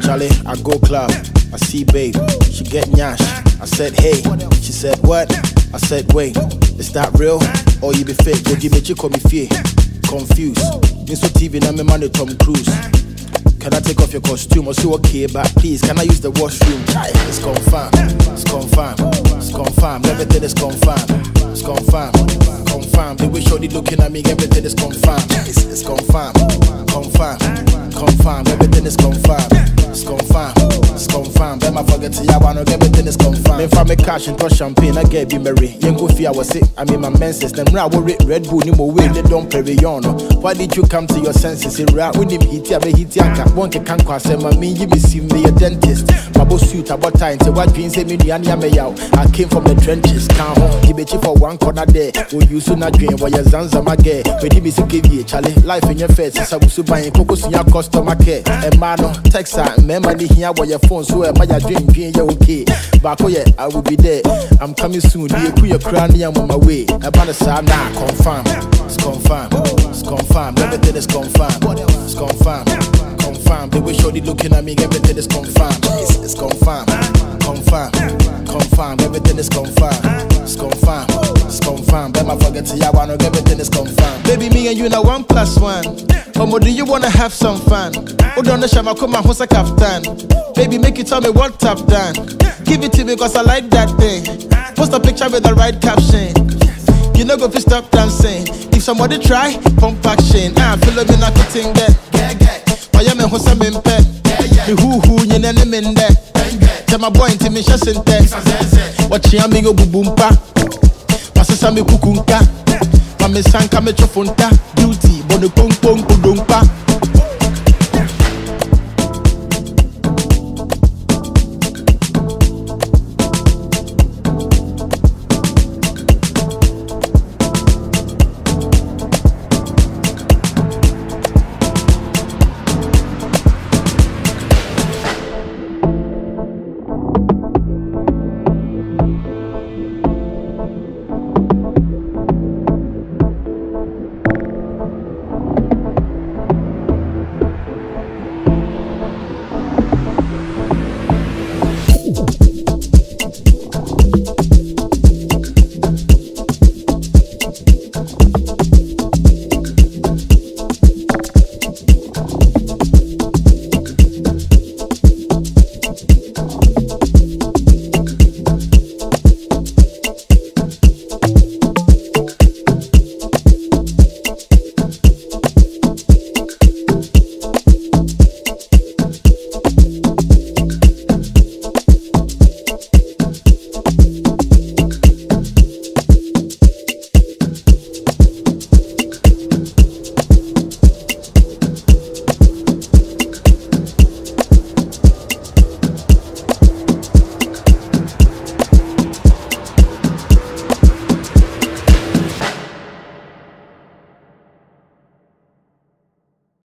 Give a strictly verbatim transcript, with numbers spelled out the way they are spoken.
Charlie, I go club, I see babe, she get nyash. I said hey, she said what? I said wait, is that real? Or you be fake? Go give me chick or me fear. Confused. This so T V now me money Tom Cruise. Can I take off your costume or so okay? But please, can I use the washroom? It's confirmed, it's confirmed, it's confirmed. Everything is confirmed, it's confirmed, confirmed. The way shorty looking at me, everything is confirmed. It's, it's confirmed, confirmed, confirmed. Everything is confirmed, it's confirmed, it's confirmed. Then I forget to ya one, everything is confirmed. If I make cash and touch champagne, I get be merry. Young go fear was sick. I mean my menses. Them raw worry Red Bull, no more way. They don't play on. Why did you come to your senses? In rap with him, hit ya, hit ya. One can cross him. I mean, you be see me a dentist. My boss suit about time. Say what dreams say me the anya me out. I came from the trenches. Can't home. Give it for one corner there. Will you soon not dream? Why your zanza my gay? But he be so give you Charlie. Life in your face. So I was buying cocos in your customer care. And man, text her. Remember the here where your phone. So am I a dream? Dream you okay? Back oh yeah, I will be there. I'm coming soon. You put your crown. I'm on my way. About the side now. Confirm. It's confirmed. It's confirmed. Everything is confirmed. It's confirmed. Confirmed. The way shorty looking at me, everything is confirmed. It's, it's confirmed. Confirmed. Confirmed. Everything is confirmed. It's confirmed. It's confirmed. Then I forget to ya one, everything is confirmed. Baby, me and you now one plus one. Omo, do you wanna have some fun? Hold on the shama, come on, who's a captain? Baby, make you tell me what I've done. Give it to me cause I like that thing. Post a picture with the right caption. You know go fi stop dancing. If somebody try, pump action. Ah, feel me not getting that. I am a host of me pet. Me who who you name me in there. Tell my boy into me shashin text. Watch ya me go bubumpa. Passa me kukunka. Mame sanka me chofunta. Beauty, bono pong pong kudumpa.